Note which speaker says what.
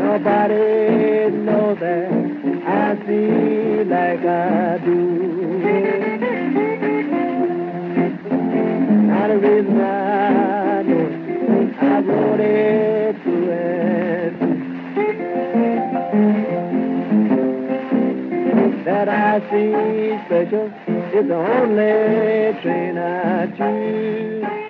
Speaker 1: Nobody knows that I feel like I do. Now the reason I know it, I wrote it to it. That I see special is the only train I choose.